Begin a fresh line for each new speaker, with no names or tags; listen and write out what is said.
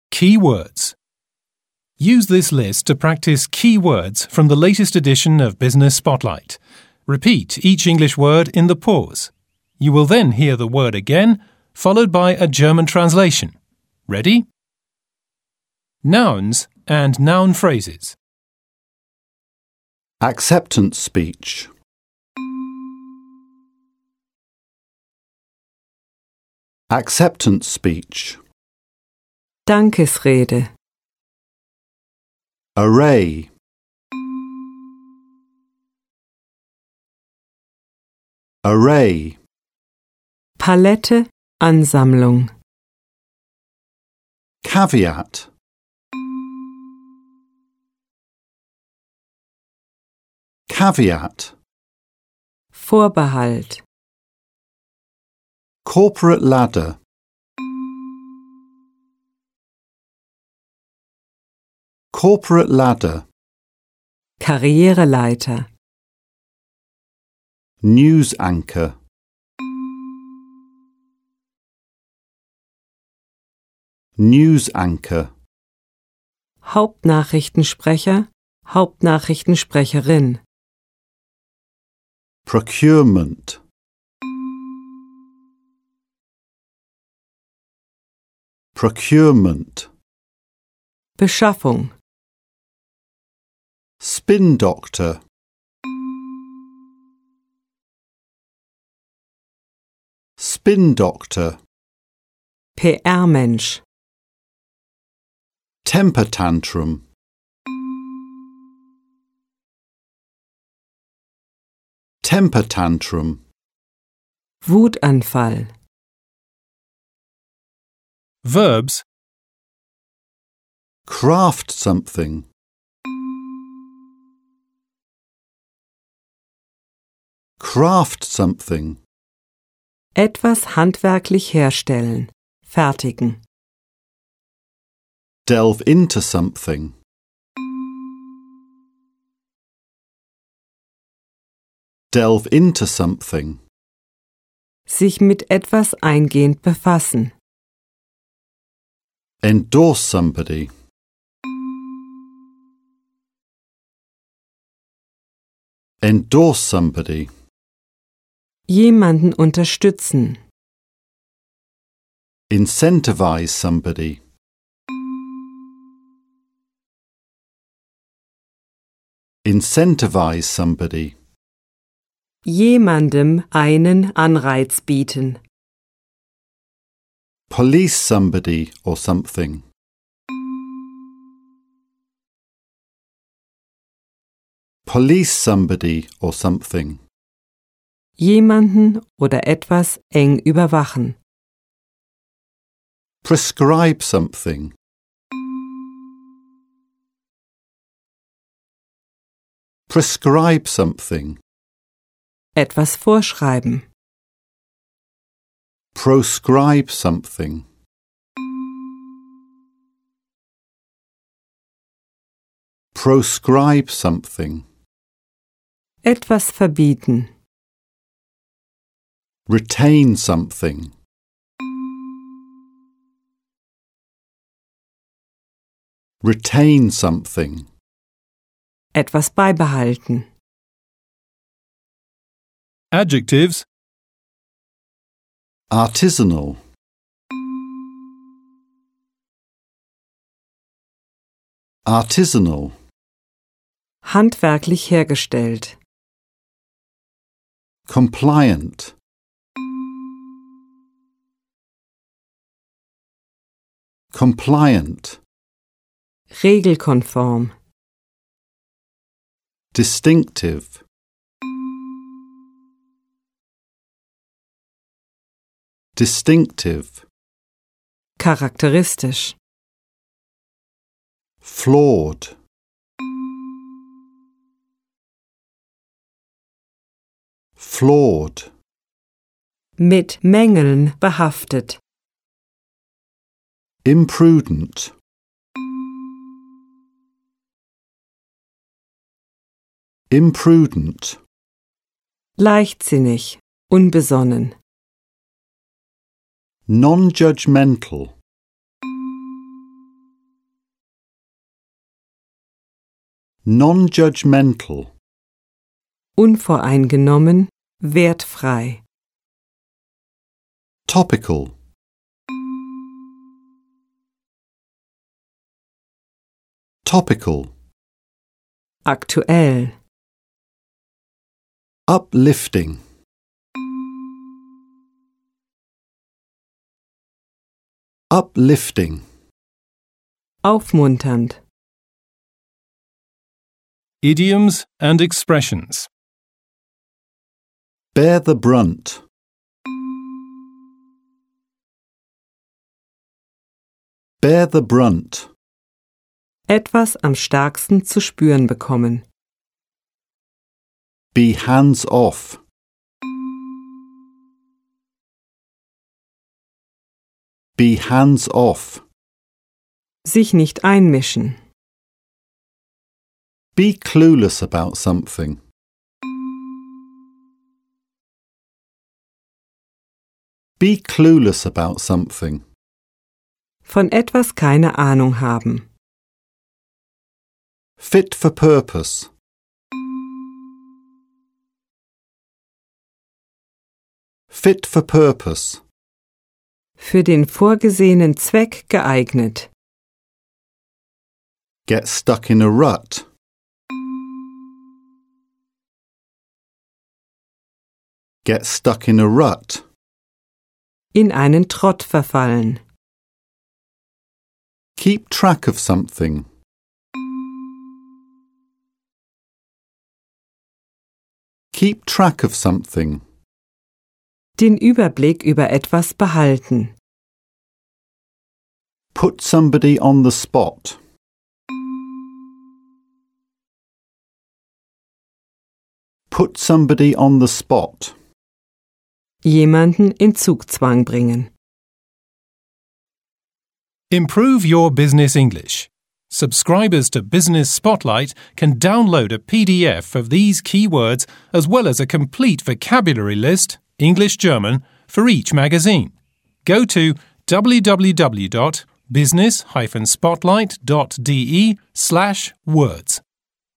Key words. Use this list to practice key words from the latest edition of Business Spotlight. Repeat each English word in the pause. You will then hear the word again, followed by a German translation. Ready? Nouns and noun phrases.
Acceptance speech. Acceptance speech.
Dankesrede.
Array. Array.
Palette, Ansammlung.
Caveat. Caveat.
Vorbehalt.
Corporate ladder. Corporate ladder.
Karriereleiter.
News anchor. News anchor.
Hauptnachrichtensprecher, Hauptnachrichtensprecherin.
Procurement. Procurement.
Beschaffung.
Spin doctor. Spin doctor.
PR-Mensch.
Temper tantrum. Temper tantrum.
Wutanfall.
Verbs.
Craft something. Craft something.
Etwas handwerklich herstellen. Fertigen.
Delve into something. Delve into something.
Sich mit etwas eingehend befassen.
Endorse somebody. Endorse somebody.
Jemanden unterstützen.
Incentivize somebody. Incentivize somebody.
Jemandem einen Anreiz bieten.
Police somebody or something. Police somebody or something.
Jemanden oder etwas eng überwachen.
Prescribe something. Prescribe something.
Etwas vorschreiben.
Proscribe something. Proscribe something.
Etwas verbieten.
Retain something. Retain something.
Etwas beibehalten.
Adjectives.
Artisanal. Artisanal.
Handwerklich hergestellt.
Compliant. Compliant.
Regelkonform.
Distinctive. Distinctive.
Charakteristisch.
Flawed. Flawed.
Mit Mängeln behaftet.
Imprudent. Imprudent.
Leichtsinnig. Unbesonnen.
Non-judgmental. Non-judgmental.
Unvoreingenommen, wertfrei.
Topical. Topical.
Aktuell.
Uplifting. Uplifting.
Aufmunternd.
Idioms and expressions.
Bear the brunt. Bear the brunt.
Etwas am stärksten zu spüren bekommen.
Be hands off. Be hands off.
Sich nicht einmischen.
Be clueless about something. Be clueless about something.
Von etwas keine Ahnung haben.
Fit for purpose. Fit for purpose.
Für den vorgesehenen Zweck geeignet.
Get stuck in a rut. Get stuck in a rut.
In einen Trott verfallen.
Keep track of something. Keep track of something.
Den Überblick über etwas behalten.
Put somebody on the spot. Put somebody on the spot.
Jemanden in Zugzwang bringen.
Improve your business English. Subscribers to Business Spotlight can download a PDF of these key words as well as a complete vocabulary list, English-German, for each magazine. Go to www.business-spotlight.de/words.